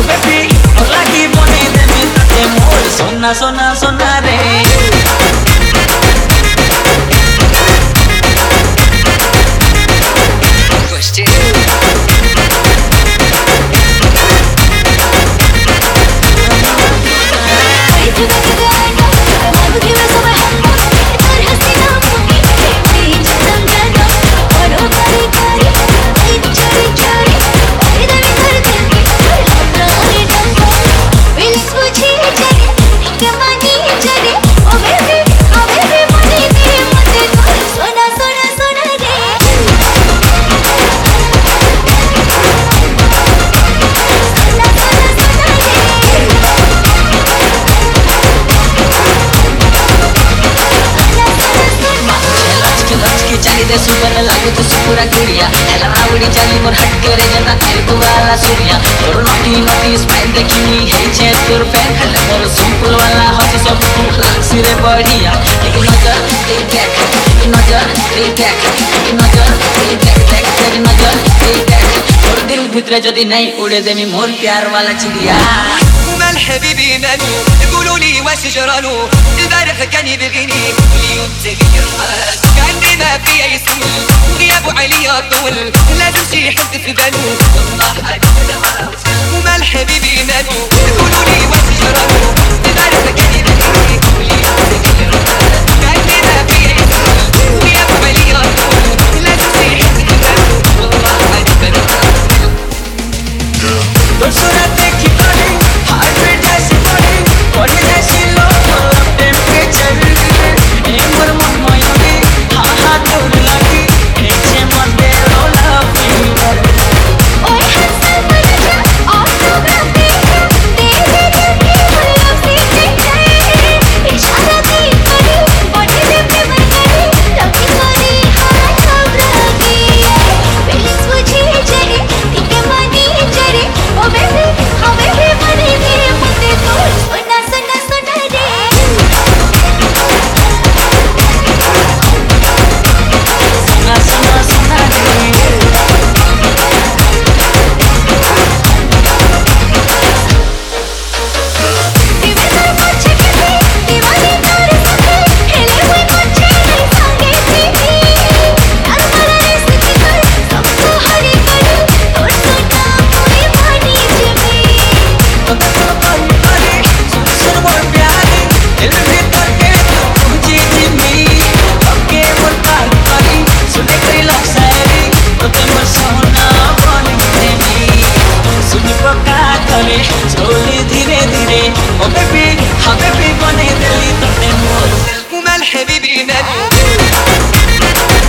baby और लागी बने देमी तते मोर सोना सोना सोना रे दे सुपर लागू तो सुपुरा गुड़िया एला आवड़ी चली मोर हट के रे जना तेरे को वाला सूर्या तोर नटी नटी स्माइल देखी है छे तोर फैन हले मोर सिंपल वाला हंसी सब लाग सिरे बढ़िया एक नजर देख नजर देख नजर देख नजर देख तोर दिल भीतर जदी नहीं उड़े देमी मोर प्यार वाला चिड़िया مال حبيبي مالو يقولوا لي واش جرالو البارح كان يبغيني واليوم تغير حال كأني ما في اي سول غيابه عليا طول لازم شي حد في بالو والله حاجه ومال حبيبي مالو يقولوا لي واش جرالو البارح كان يبغيني واليوم تغير حال كأني ما في اي سول غيابه عليا طول لازم شي حد في بالو والله حاجه तो सूरत देखी बड़ी हार्ट बीट जैसी बड़ी बॉडी जैसी लो टेम्परेचर एक बार मन मायूंगी हाँ हाँ दूर लगी नीचे मन दे लो लव फीवर ओए हंसल मर जा ऑटोग्राफी दे दे दिल की लव सीक्रेट इशारा दी करी बॉडी पे प्रेम करी लव करी हाँ लव लगी फीलिंग्स मुझे जरे दिखे मनी जरे ओ बेबी हमें भी मनी मेरे मुझे तो सोना सोना सोना रे सोना सोना सोना रे दीवार मुझे किसी दीवानी कर सके हिले हुए मुझे नहीं संगे थी यार मारा रिश्ते कर सबको हरी करूं और सोना पूरी मानी जमी तो देखो कोई बड़ी सुन मोर प्यारी दिल भीतर के तुझे जिमी ओके मोर प्यार करी सुने करी लव शायरी तो ते मोर सोना बन देमी सुनी पका करे slowly धीरे धीरे ओ बेबी हाँ बेबी बने दिली तो ते मोर ومال حبيبي مالو